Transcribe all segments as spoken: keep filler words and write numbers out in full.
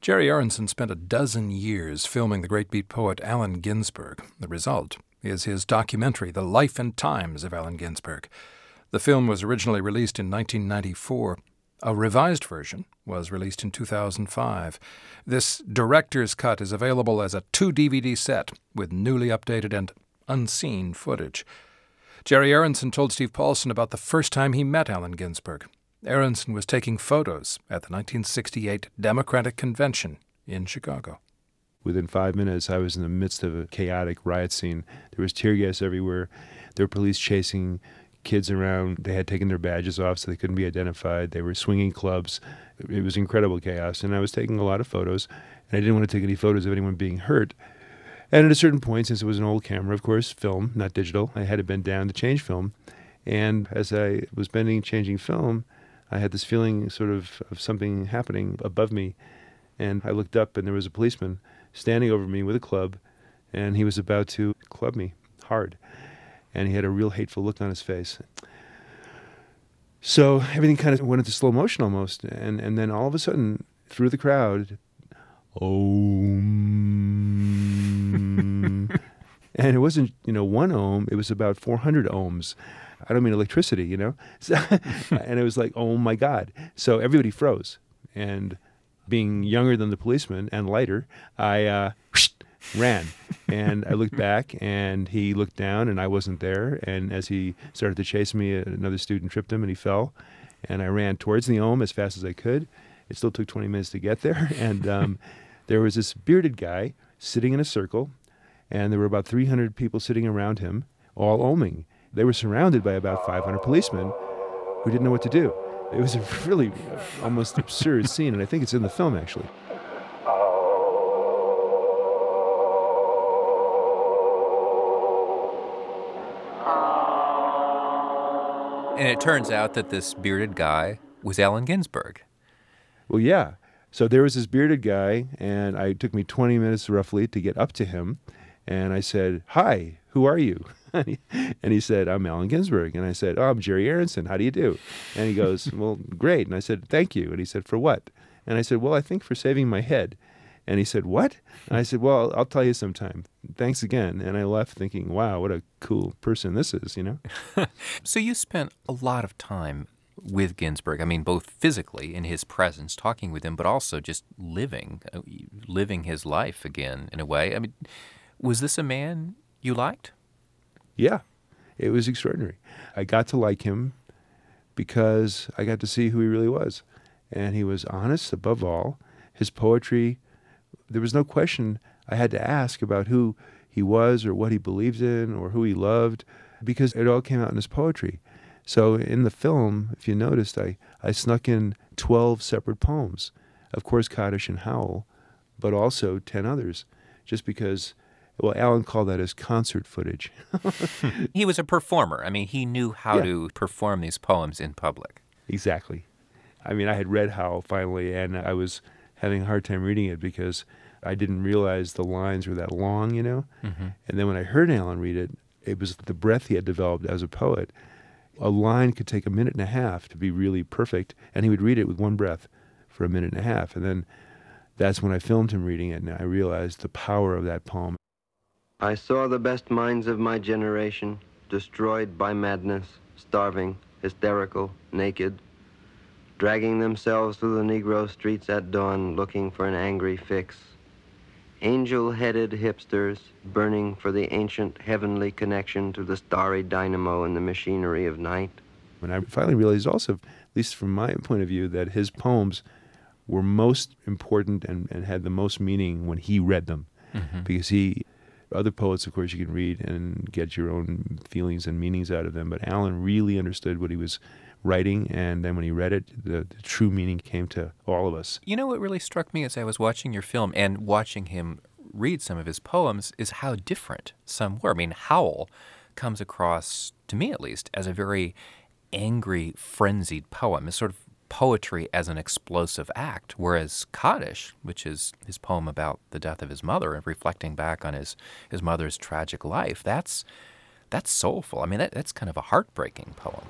Jerry Aronson spent a dozen years filming the great beat poet Allen Ginsberg. The result is his documentary, The Life and Times of Allen Ginsberg. The film was originally released in nineteen ninety-four. A revised version was released in two thousand five. This director's cut is available as a two D V D set with newly updated and unseen footage. Jerry Aronson told Steve Paulson about the first time he met Allen Ginsberg. Aronson was taking photos at the nineteen sixty-eight Democratic Convention in Chicago. Within five minutes, I was in the midst of a chaotic riot scene. There was tear gas everywhere. There were police chasing kids around. They had taken their badges off so they couldn't be identified. They were swinging clubs. It was incredible chaos, and I was taking a lot of photos, and I didn't want to take any photos of anyone being hurt. And at a certain point, since it was an old camera, of course, film, not digital, I had to bend down to change film. And as I was bending, changing film, I had this feeling sort of of something happening above me. And I looked up, and there was a policeman standing over me with a club, and he was about to club me hard. And he had a real hateful look on his face. So everything kind of went into slow motion almost. And, and then all of a sudden, through the crowd, Om. And it wasn't, you know, one ohm. It was about four hundred ohms. I don't mean electricity, you know. So, and it was like, oh, my God. So everybody froze. And being younger than the policeman and lighter, I uh, ran. And I looked back, and he looked down, and I wasn't there. And as he started to chase me, another student tripped him, and he fell. And I ran towards the ohm as fast as I could. It still took twenty minutes to get there. And um, there was this bearded guy sitting in a circle, and there were about three hundred people sitting around him, all ohming. They were surrounded by about five hundred policemen who didn't know what to do. It was a really almost absurd scene, and I think it's in the film, actually. And it turns out that this bearded guy was Allen Ginsberg. Well, yeah. So there was this bearded guy, and I, it took me twenty minutes roughly to get up to him. And I said, "Hi, who are you?" and, he, and he said, "I'm Allen Ginsberg." And I said, "Oh, I'm Jerry Aronson. How do you do?" And he goes, "Well, great." And I said, "Thank you." And he said, "For what?" And I said, "Well, I think for saving my head." And he said, "What?" And I said, "Well, I'll tell you sometime. Thanks again." And I left thinking, wow, what a cool person this is, you know? So you spent a lot of time with Ginsberg. I mean, both physically in his presence, talking with him, but also just living, uh, living his life again in a way. I mean, was this a man you liked? Yeah, it was extraordinary. I got to like him because I got to see who he really was. And he was honest above all. His poetry, there was no question I had to ask about who he was or what he believed in or who he loved, because it all came out in his poetry. So in the film, if you noticed, I, I snuck in twelve separate poems. Of course, Kaddish and Howl, but also ten others, just because, well, Allen called that his concert footage. He was a performer. I mean, he knew how Yeah. to perform these poems in public. Exactly. I mean, I had read Howl finally, and I was having a hard time reading it because I didn't realize the lines were that long, you know? Mm-hmm. And then when I heard Allen read it, it was the breath he had developed as a poet. A line could take a minute and a half to be really perfect, and he would read it with one breath for a minute and a half. And then that's when I filmed him reading it, and I realized the power of that poem. I saw the best minds of my generation destroyed by madness, starving, hysterical, naked, dragging themselves through the Negro streets at dawn looking for an angry fix. Angel-headed hipsters burning for the ancient heavenly connection to the starry dynamo and the machinery of night. And I finally realized also, at least from my point of view, that his poems were most important and, and had the most meaning when he read them. Mm-hmm. Because he, other poets, of course, you can read and get your own feelings and meanings out of them, but Allen really understood what he was writing, and then when he read it, the, the true meaning came to all of us. You know what really struck me as I was watching your film and watching him read some of his poems is how different some were. I mean, Howl comes across, to me at least, as a very angry, frenzied poem. It's sort of poetry as an explosive act, whereas Kaddish, which is his poem about the death of his mother and reflecting back on his, his mother's tragic life, that's that's soulful. I mean, that, that's kind of a heartbreaking poem.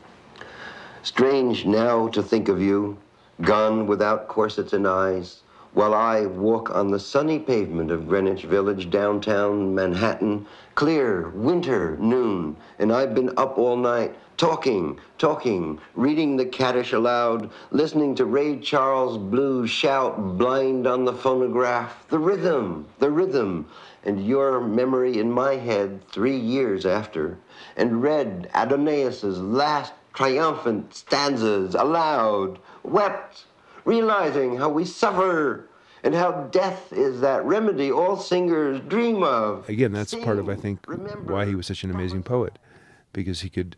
Strange now to think of you, gone without corsets and eyes, while I walk on the sunny pavement of Greenwich Village, downtown Manhattan, clear winter noon, and I've been up all night talking, talking, reading the Kaddish aloud, listening to Ray Charles blues shout blind on the phonograph, the rhythm, the rhythm, and your memory in my head three years after, and read Adonaius's last triumphant stanzas aloud, wept, realizing how we suffer and how death is that remedy all singers dream of. Again, that's Sing, part of, I think, remember, why he was such an amazing poet, because he could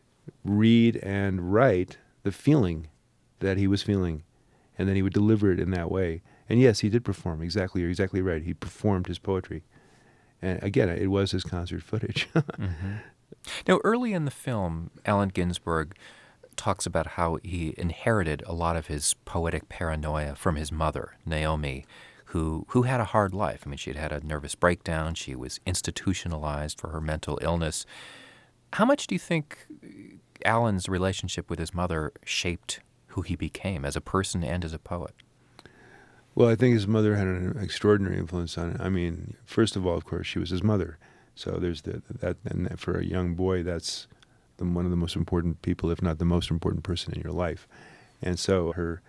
read and write the feeling that he was feeling, and then he would deliver it in that way. And yes, he did perform, exactly, you're exactly right. He performed his poetry. And again, it was his concert footage. Mm-hmm. Now, early in the film, Allen Ginsberg talks about how he inherited a lot of his poetic paranoia from his mother, Naomi, who who had a hard life. I mean, she had had a nervous breakdown. She was institutionalized for her mental illness. How much do you think Allen's relationship with his mother shaped who he became as a person and as a poet? Well, I think his mother had an extraordinary influence on it. I mean, first of all, of course, she was his mother. So there's the, that, and for a young boy, that's the, one of the most important people, if not the most important person in your life. And so her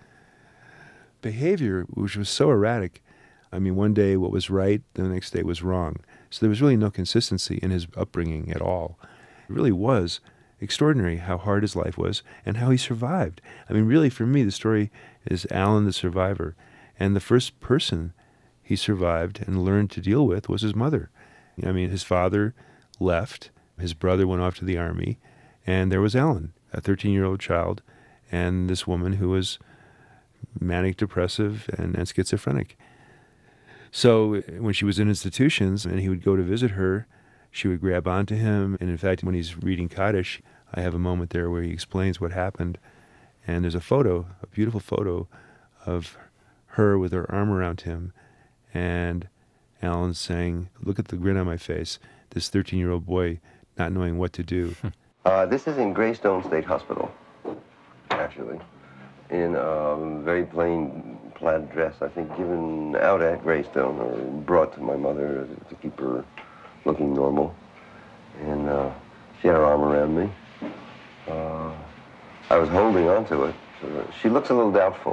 behavior, which was so erratic, I mean, one day what was right, the next day was wrong. So there was really no consistency in his upbringing at all. It really was extraordinary how hard his life was and how he survived. I mean, really, for me, the story is Allen the survivor. And the first person he survived and learned to deal with was his mother. I mean, his father left, his brother went off to the army, and there was Allen, a thirteen-year-old child, and this woman who was manic depressive and, and schizophrenic. So when she was in institutions and he would go to visit her, she would grab onto him. And in fact, when he's reading Kaddish, I have a moment there where he explains what happened. And there's a photo, a beautiful photo of her with her arm around him, and Allen saying, "Look at the grin on my face, this thirteen-year-old boy not knowing what to do." Uh, this is in Greystone State Hospital, actually, in a very plain plaid dress, I think given out at Greystone or brought to my mother to keep her looking normal. And uh, she had her arm around me. Uh, I was holding on to it. She looks a little doubtful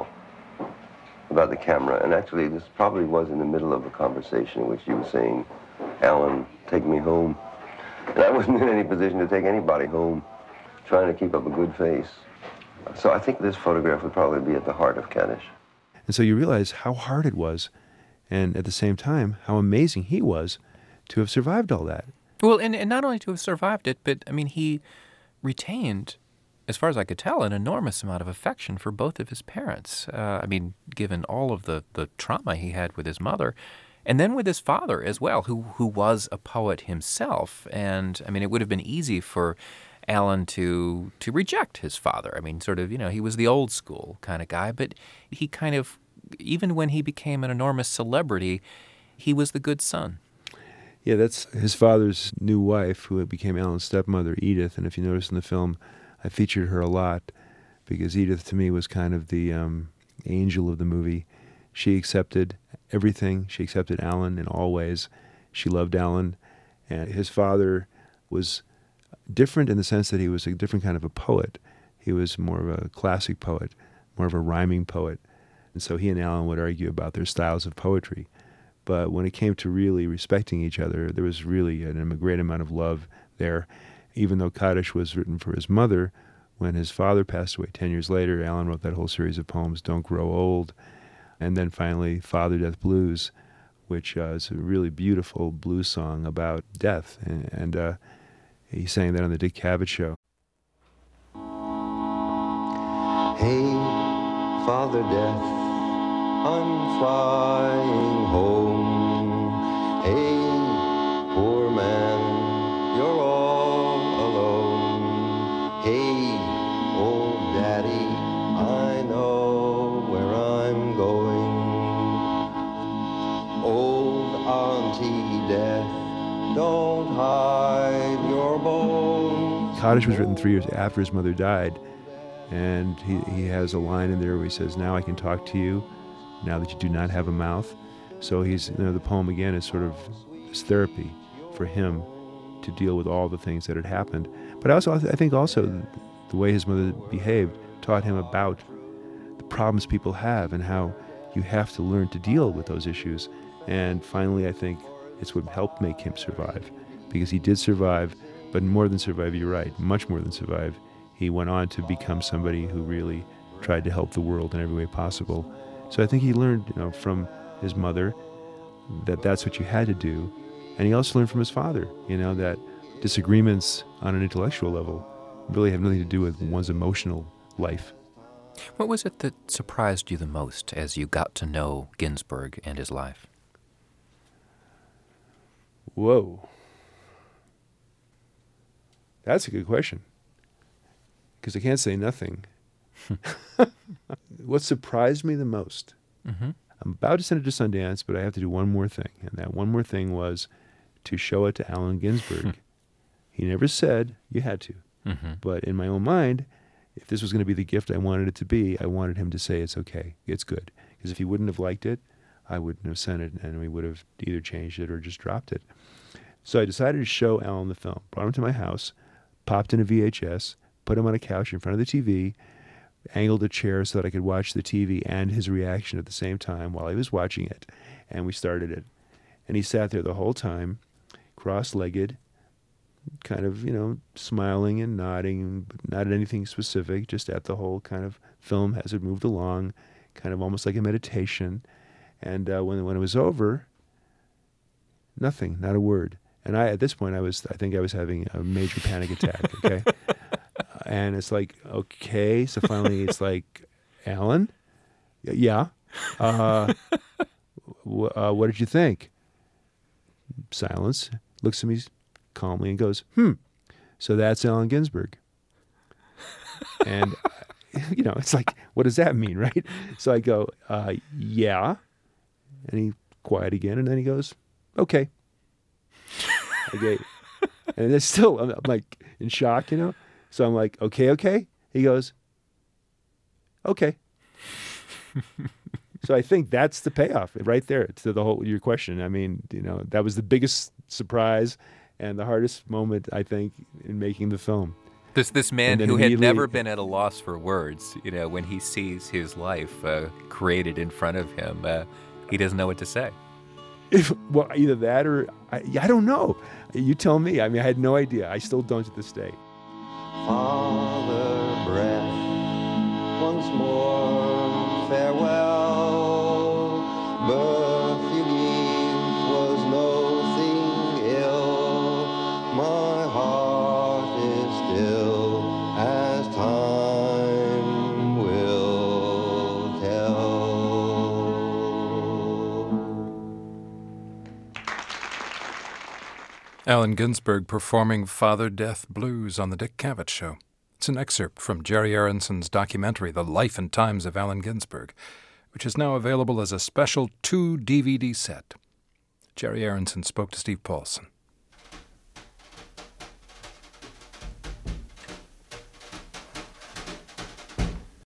about the camera, and actually this probably was in the middle of a conversation in which she was saying, "Allen, take me home." And I wasn't in any position to take anybody home, trying to keep up a good face. So I think this photograph would probably be at the heart of Kaddish. And so you realize how hard it was, and at the same time, how amazing he was to have survived all that. Well, and, and not only to have survived it, but, I mean, he retained, as far as I could tell, an enormous amount of affection for both of his parents. Uh, I mean, given all of the, the trauma he had with his mother, and then with his father as well, who who was a poet himself. And, I mean, it would have been easy for Allen to to reject his father. I mean, sort of, you know, he was the old school kind of guy, but he kind of, even when he became an enormous celebrity, he was the good son. Yeah, that's his father's new wife, who became Allen's stepmother, Edith. And if you notice in the film, I featured her a lot because Edith, to me, was kind of the um, angel of the movie. She accepted everything. She accepted Allen in all ways. She loved Allen. And his father was different in the sense that he was a different kind of a poet. He was more of a classic poet, more of a rhyming poet. And so he and Allen would argue about their styles of poetry. But when it came to really respecting each other, there was really a, a great amount of love there. Even though Kaddish was written for his mother, when his father passed away ten years later, Allen wrote that whole series of poems, Don't Grow Old, and then finally Father Death Blues, which uh, is a really beautiful blues song about death. And, and uh, he sang that on the Dick Cavett Show. Hey, Father Death, I'm flying home. Hey, poor man, you're all alone. Hey, old daddy, I know where I'm going. Old Auntie Death, don't hide your bones. Kaddish was written three years after his mother died. And he, he has a line in there where he says, "Now I can talk to you now that you do not have a mouth. So he's, you know, the poem again is sort of this therapy for him to deal with all the things that had happened. But also, I think also the way his mother behaved taught him about the problems people have and how you have to learn to deal with those issues. And finally, I think it's what helped make him survive, because he did survive, but more than survive, you're right, much more than survive. He went on to become somebody who really tried to help the world in every way possible. So I think he learned, you know, from his mother that that's what you had to do. And he also learned from his father, you know, that disagreements on an intellectual level really have nothing to do with one's emotional life. What was it that surprised you the most as you got to know Ginsberg and his life? Whoa. That's a good question, because I can't say nothing. What surprised me the most? Mm-hmm. I'm about to send it to Sundance, but I have to do one more thing. And that one more thing was to show it to Allen Ginsberg. He never said you had to. Mm-hmm. But in my own mind, if this was going to be the gift I wanted it to be, I wanted him to say it's okay, it's good. Because if he wouldn't have liked it, I wouldn't have sent it, and we would have either changed it or just dropped it. So I decided to show Allen the film. Brought him to my house, popped in a V H S, put him on a couch in front of the T V, angled a chair so that I could watch the T V and his reaction at the same time while he was watching it. And we started it. And he sat there the whole time, cross-legged, kind of, you know, smiling and nodding, but not at anything specific, just at the whole kind of film as it moved along, kind of almost like a meditation. And uh, when, when it was over, nothing, not a word. And I, at this point, I was, I think I was having a major panic attack, okay? And it's like, okay. So finally it's like, Allen? Yeah. Uh, w- uh, what did you think? Silence. Looks at me calmly and goes, hmm. So that's Allen Ginsberg. And, you know, it's like, what does that mean, right? So I go, uh, yeah. And he quiet again. And then he goes, okay. Okay. And it's still, I'm, I'm like in shock, you know? So I'm like, okay, okay. He goes, okay. So I think that's the payoff right there to the whole, your question. I mean, you know, that was the biggest surprise and the hardest moment, I think, in making the film. This this man And then who had immediately- never been at a loss for words, you know, when he sees his life uh, created in front of him, uh, he doesn't know what to say. If, well, either that or, I, I don't know. You tell me. I mean, I had no idea. I still don't to this day. Father, breath, once more farewell. Birth you gave was no thing ill. My heart is still as time will tell. Allen Ginsberg performing Father Death Blues on The Dick Cavett Show. It's an excerpt from Jerry Aronson's documentary, The Life and Times of Allen Ginsberg, which is now available as a special two D V D set. Jerry Aronson spoke to Steve Paulson.